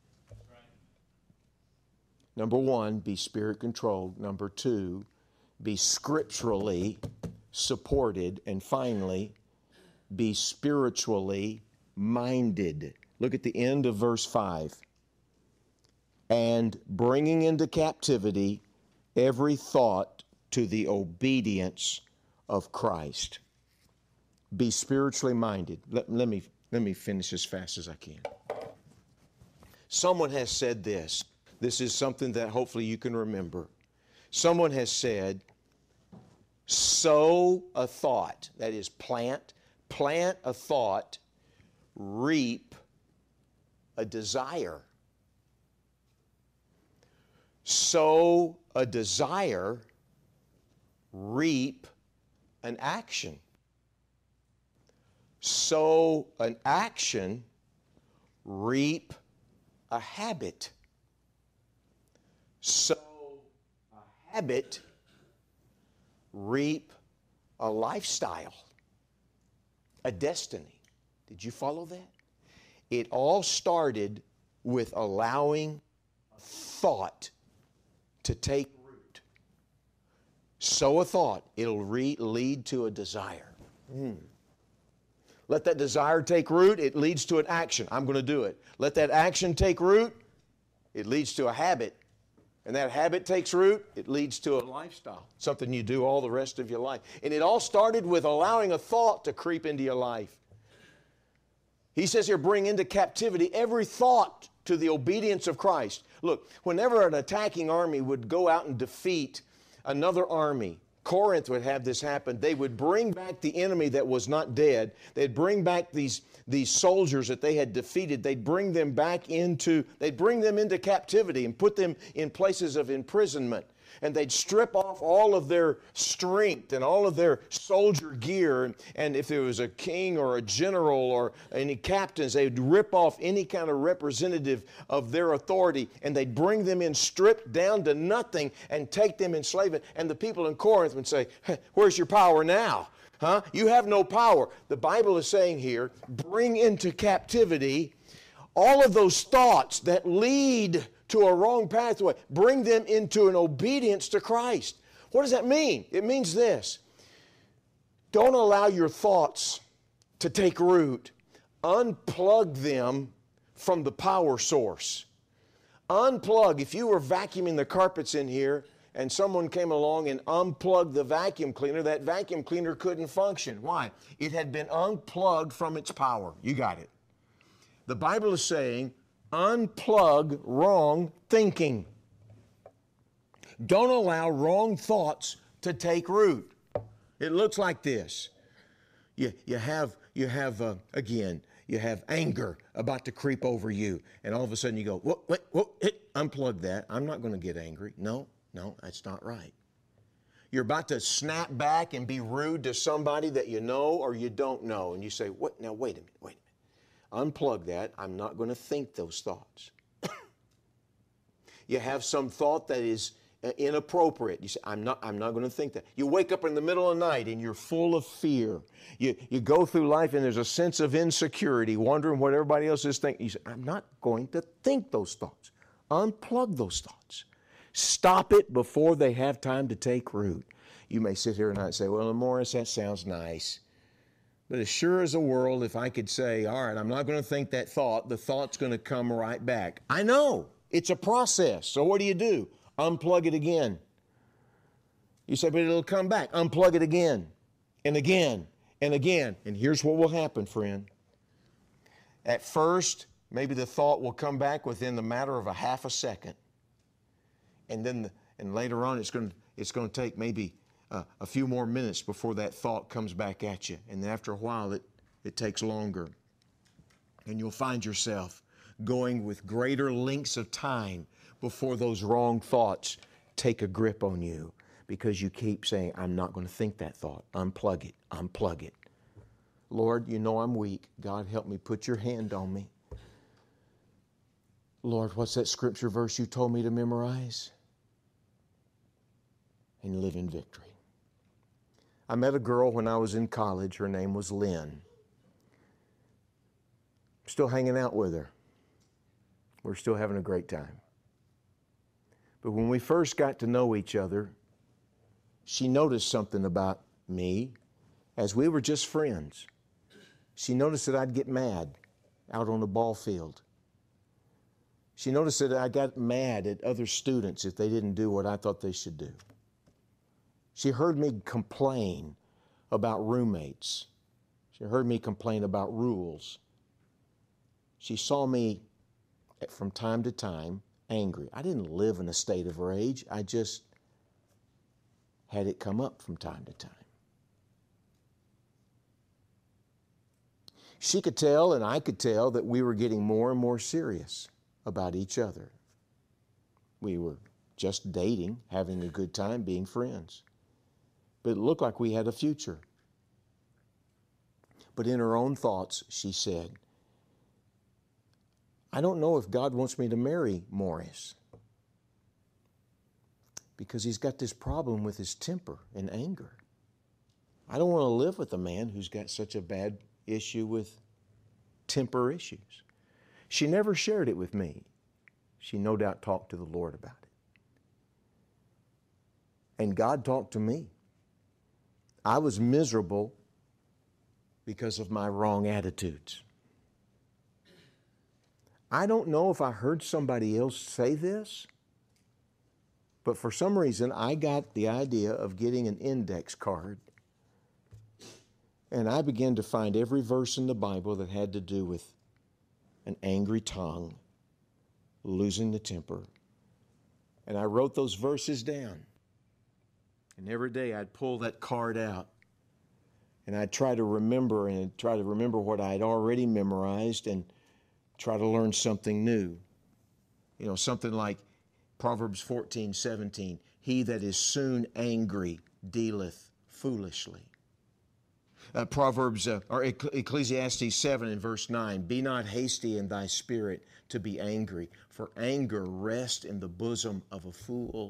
Number one, be spirit controlled. Number two, be scripturally supported. And finally, be spiritually minded. Look at the end of verse five. And bringing into captivity every thought to the obedience of Christ. Be spiritually minded. Let, let me, let me finish as fast as I can. Someone has said this. This is something that hopefully you can remember. Someone has said, sow a thought. That is, plant. Plant a thought. Reap a desire. Sow a desire. Reap an action. Sow an action. Reap a habit. Sow a habit. Reap a lifestyle. A destiny. Did you follow that? It all started with allowing thought to take root. Sow a thought. It'll re- lead to a desire. Mm. Let that desire take root. It leads to an action. I'm going to do it. Let that action take root. It leads to a habit. And that habit takes root. It leads to a lifestyle. Something you do all the rest of your life. And it all started with allowing a thought to creep into your life. He says here, bring into captivity every thought to the obedience of Christ. Look, whenever an attacking army would go out and defeat another army, Corinth would have this happen. They would bring back the enemy that was not dead. They'd bring back these, these soldiers that they had defeated. They'd bring them back into, they'd bring them into captivity and put them in places of imprisonment. And they'd strip off all of their strength and all of their soldier gear. And if there was a king or a general or any captains, they'd rip off any kind of representative of their authority. And they'd bring them in stripped down to nothing and take them enslavement. And the people in Corinth would say, hey, where's your power now? Huh? You have no power. The Bible is saying here, bring into captivity all of those thoughts that lead to a wrong pathway. Bring them into an obedience to Christ. What does that mean? It means this. Don't allow your thoughts to take root. Unplug them from the power source. Unplug. If you were vacuuming the carpets in here and someone came along and unplugged the vacuum cleaner, that vacuum cleaner couldn't function. Why? It had been unplugged from its power. You got it. The Bible is saying, unplug wrong thinking. Don't allow wrong thoughts to take root. It looks like this. You, you have, you have uh, again, you have anger about to creep over you. And all of a sudden you go, whoa, wait, whoa, hit, unplug that. I'm not going to get angry. No, no, that's not right. You're about to snap back and be rude to somebody that you know or you don't know. And you say, what? Now, wait a minute, wait a minute. Unplug that. I'm not going to think those thoughts. You have some thought that is inappropriate. You say, I'm not, I'm not going to think that. You wake up in the middle of the night and you're full of fear. You, you go through life and there's a sense of insecurity, wondering what everybody else is thinking. You say, I'm not going to think those thoughts. Unplug those thoughts. Stop it before they have time to take root. You may sit here and say, well, Morris, that sounds nice. But as sure as the world, if I could say, all right, I'm not going to think that thought, the thought's going to come right back. I know. It's a process. So what do you do? Unplug it again. You say, but it'll come back. Unplug it again and again and again. And here's what will happen, friend. At first, maybe the thought will come back within the matter of a half a second. And then the, and later on, it's going to, it's going to take maybe Uh, a few more minutes before that thought comes back at you. And then after a while, it, it takes longer. And you'll find yourself going with greater lengths of time before those wrong thoughts take a grip on you because you keep saying, I'm not going to think that thought. Unplug it. Unplug it. Lord, you know I'm weak. God, help me. Put your hand on me. Lord, what's that scripture verse you told me to memorize? And live in victory. I met a girl when I was in college. Her name was Lynn. Still hanging out with her. We're still having a great time. But when we first got to know each other, she noticed something about me as we were just friends. She noticed that I'd get mad out on the ball field. She noticed that I got mad at other students if they didn't do what I thought they should do. She heard me complain about roommates. She heard me complain about rules. She saw me from time to time angry. I didn't live in a state of rage. I just had it come up from time to time. She could tell and I could tell that we were getting more and more serious about each other. We were just dating, having a good time, being friends. But it looked like we had a future. But in her own thoughts, she said, I don't know if God wants me to marry Morris because he's got this problem with his temper and anger. I don't want to live with a man who's got such a bad issue with temper issues. She never shared it with me. She no doubt talked to the Lord about it. And God talked to me. I was miserable because of my wrong attitudes. I don't know if I heard somebody else say this, but for some reason I got the idea of getting an index card, and I began to find every verse in the Bible that had to do with an angry tongue, losing the temper, and I wrote those verses down. And every day I'd pull that card out, and I'd try to remember and try to remember what I'd already memorized and try to learn something new. You know, something like Proverbs fourteen seventeen, he that is soon angry dealeth foolishly. Uh, Proverbs, uh, or Ecclesiastes seven and verse nine, be not hasty in thy spirit to be angry, for anger rests in the bosom of a fool.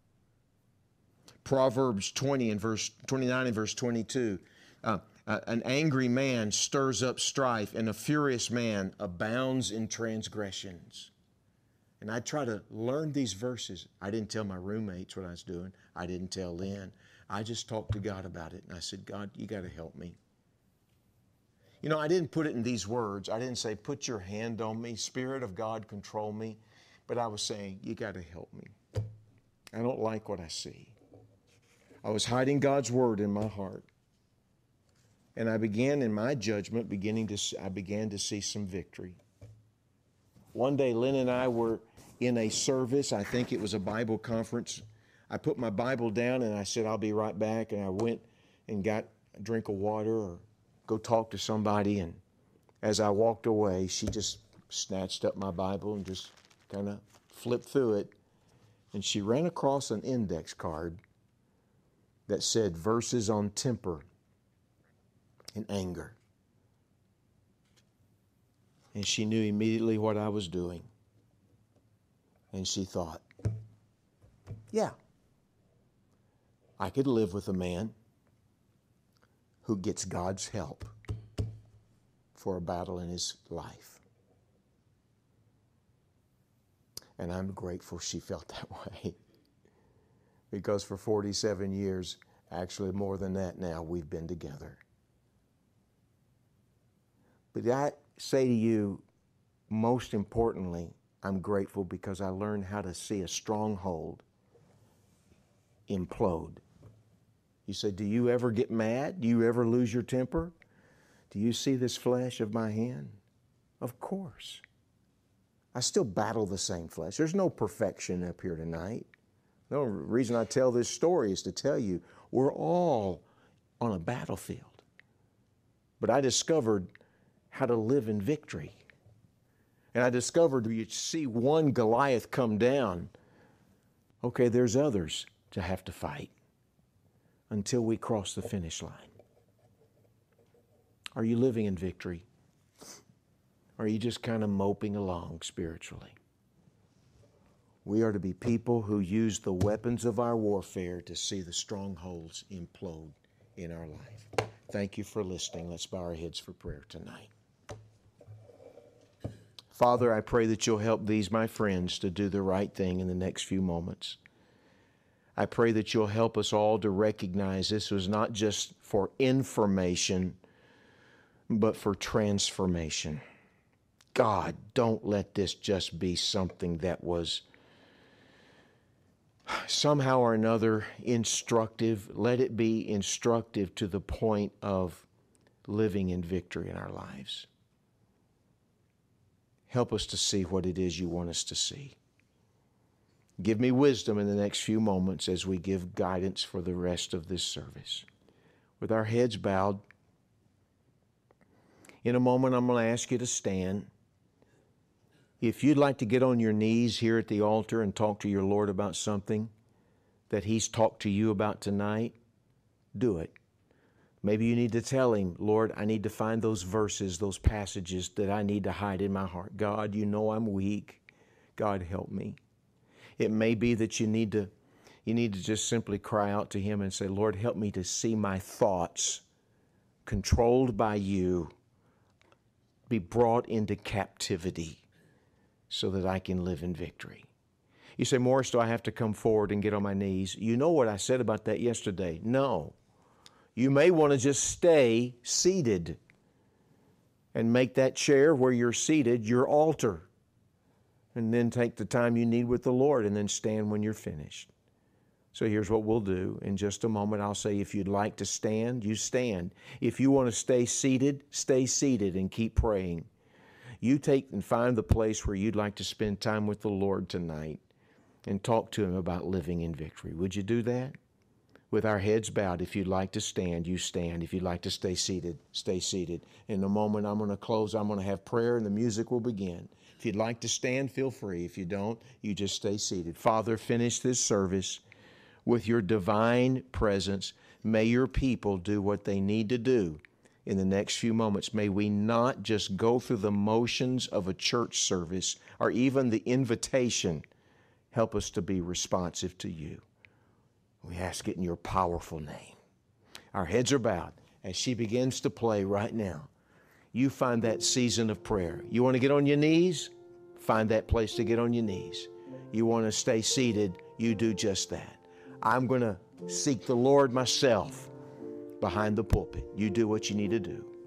Proverbs twenty and verse twenty-nine and verse twenty-two, uh, Uh, an angry man stirs up strife, and a furious man abounds in transgressions. And I try to learn these verses. I didn't tell my roommates what I was doing. I didn't tell Lynn. I just talked to God about it. And I said, God, you got to help me. You know, I didn't put it in these words. I didn't say, put your hand on me. Spirit of God, control me. But I was saying, you got to help me. I don't like what I see. I was hiding God's word in my heart. And I began, in my judgment, beginning to I began to see some victory. One day, Lynn and I were in a service. I think it was a Bible conference. I put my Bible down and I said, I'll be right back. And I went and got a drink of water or go talk to somebody. And as I walked away, she just snatched up my Bible and just kind of flipped through it. And she ran across an index card that said verses on temper and anger. And she knew immediately what I was doing. And she thought, yeah, I could live with a man who gets God's help for a battle in his life. And I'm grateful she felt that way. Because for forty-seven years, actually more than that now, we've been together. But I say to you, most importantly, I'm grateful because I learned how to see a stronghold implode. You say, do you ever get mad? Do you ever lose your temper? Do you see this flesh of my hand? Of course. I still battle the same flesh. There's no perfection up here tonight. The only reason I tell this story is to tell you we're all on a battlefield. But I discovered how to live in victory. And I discovered you see one Goliath come down. Okay, there's others to have to fight until we cross the finish line. Are you living in victory? Or are you just kind of moping along spiritually? We are to be people who use the weapons of our warfare to see the strongholds implode in our life. Thank you for listening. Let's bow our heads for prayer tonight. Father, I pray that you'll help these, my friends, to do the right thing in the next few moments. I pray that you'll help us all to recognize this was not just for information, but for transformation. God, don't let this just be something that was somehow or another instructive. Let it be instructive to the point of living in victory in our lives. Help us to see what it is you want us to see. Give me wisdom in the next few moments as we give guidance for the rest of this service. With our heads bowed, in a moment I'm going to ask you to stand. If you'd like to get on your knees here at the altar and talk to your Lord about something that He's talked to you about tonight, do it. Maybe you need to tell Him, Lord, I need to find those verses, those passages that I need to hide in my heart. God, you know I'm weak. God, help me. It may be that you need to, you need to just simply cry out to Him and say, Lord, help me to see my thoughts controlled by you, be brought into captivity so that I can live in victory. You say, Morris, do I have to come forward and get on my knees? You know what I said about that yesterday. No. You may want to just stay seated and make that chair where you're seated your altar. And then take the time you need with the Lord and then stand when you're finished. So here's what we'll do. In just a moment, I'll say if you'd like to stand, you stand. If you want to stay seated, stay seated and keep praying. You take and find the place where you'd like to spend time with the Lord tonight and talk to Him about living in victory. Would you do that? With our heads bowed, if you'd like to stand, you stand. If you'd like to stay seated, stay seated. In a moment, I'm going to close. I'm going to have prayer and the music will begin. If you'd like to stand, feel free. If you don't, you just stay seated. Father, finish this service with your divine presence. May your people do what they need to do in the next few moments. May we not just go through the motions of a church service or even the invitation. Help us to be responsive to you. We ask it in your powerful name. Our heads are bowed as she begins to play right now. You find that season of prayer. You want to get on your knees? Find that place to get on your knees. You want to stay seated? You do just that. I'm going to seek the Lord myself behind the pulpit. You do what you need to do.